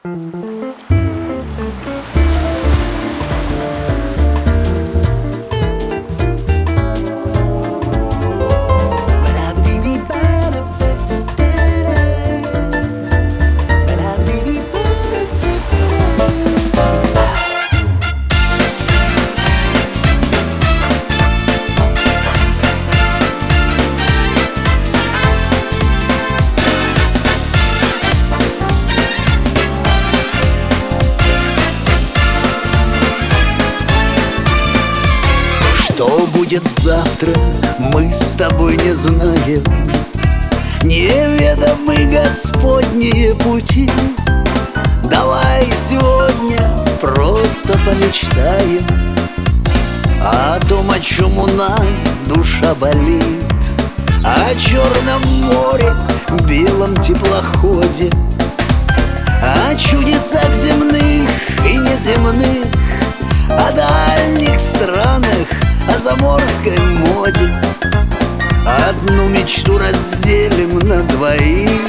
Что будет завтра, мы с тобой не знаем. Неведомы Господние пути. Давай сегодня просто помечтаем о том, о чем у нас душа болит, о черном море, белом теплоходе, о чудесах земных и неземных, о дальних странах, о заморской моде. Одну мечту разделим на двоих.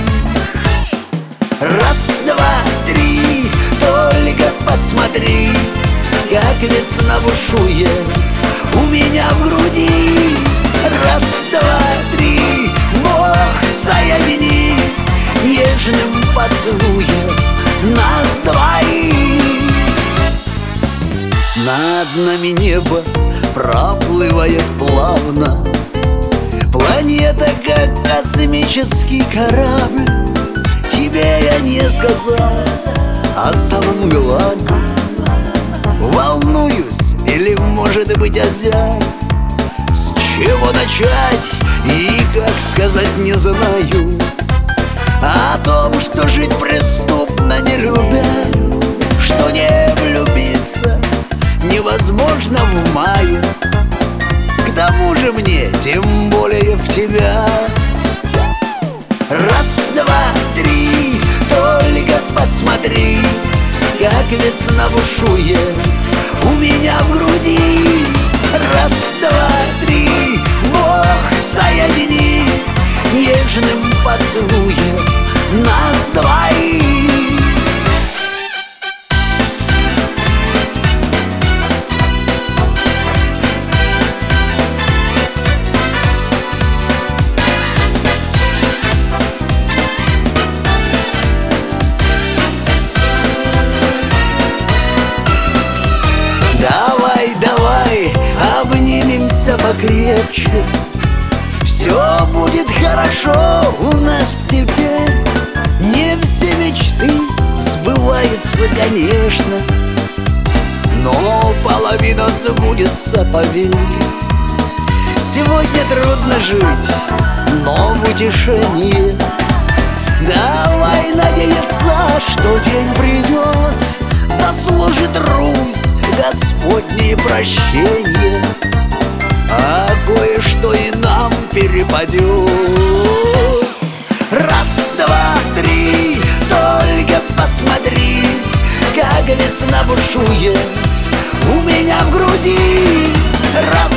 Раз, два, три, только посмотри, как весна бушует у меня в груди. Раз, два, три, Бог соедини нежным поцелуем нас двоих. Над нами небо проплывает плавно, планета как космический корабль. Тебе я не сказал о самом главном. Волнуюсь или, может быть, озяб. С чего начать и как сказать не знаю. О том, что жить преступно не любя, что не влюбиться невозможно в мае. К тому же мне, тем более в тебя. Раз, два, три, только посмотри, как весна бушует у меня в груди. Раз, два, три, Бог соедини нежным поцелуем нас двоих. Давай, давай, обнимемся покрепче. Все будет хорошо у нас теперь. Не все мечты сбываются, конечно, но половина сбудется, поверь. Сегодня трудно жить, но в утешение давай надеяться, что день придет, заслужит Русь Господнее прощение, а кое-что и нам перепадет. Раз, два, три, только посмотри, как весна бушует у меня в груди. Раз,